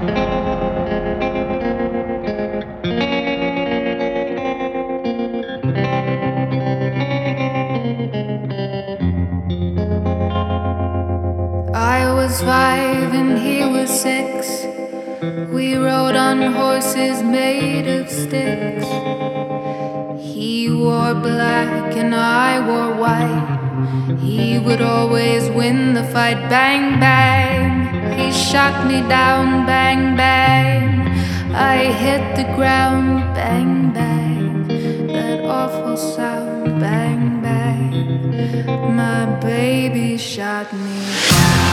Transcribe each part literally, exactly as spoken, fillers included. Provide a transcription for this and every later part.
I was five and he was six. We rode on horses made of sticks. He wore black and I wore white. He would always win the fight. Bang, bang. He shot me down. Bang, bang. I hit the ground. Bang, bang. That awful sound. Bang, bang. My baby shot me down.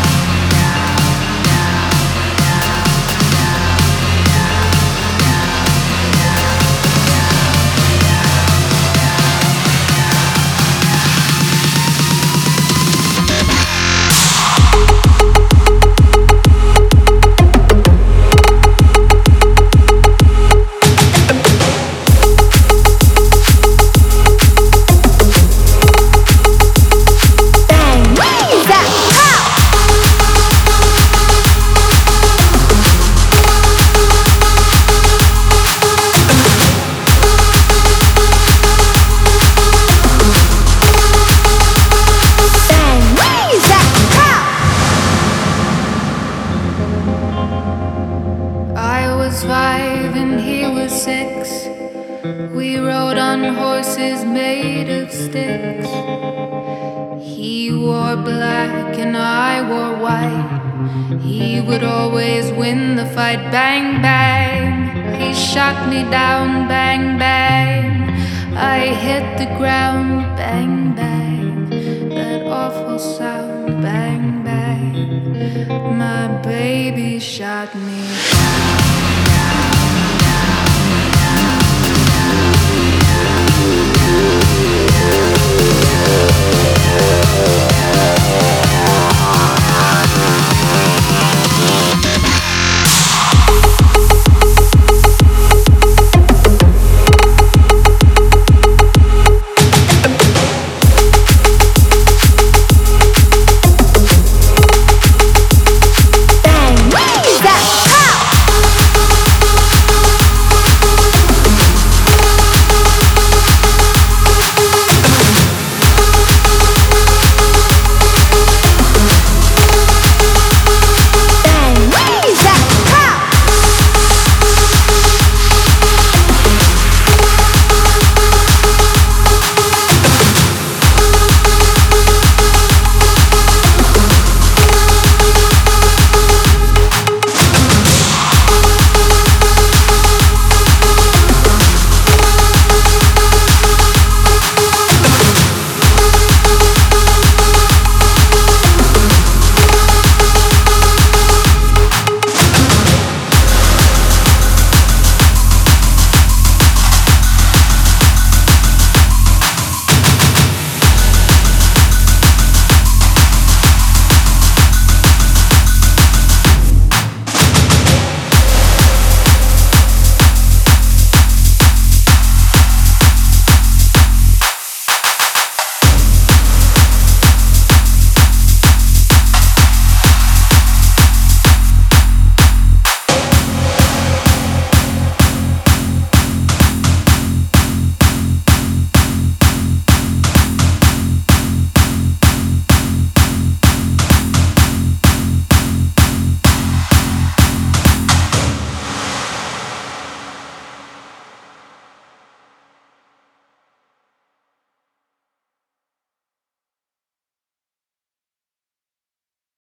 Five and he was six. We rode on horses made of sticks. He wore black and I wore white. He would always win the fight. Bang, bang. He shot me down. Bang, bang. I hit the ground. Bang, bang. That awful sound. Bang, bang. My baby shot me down.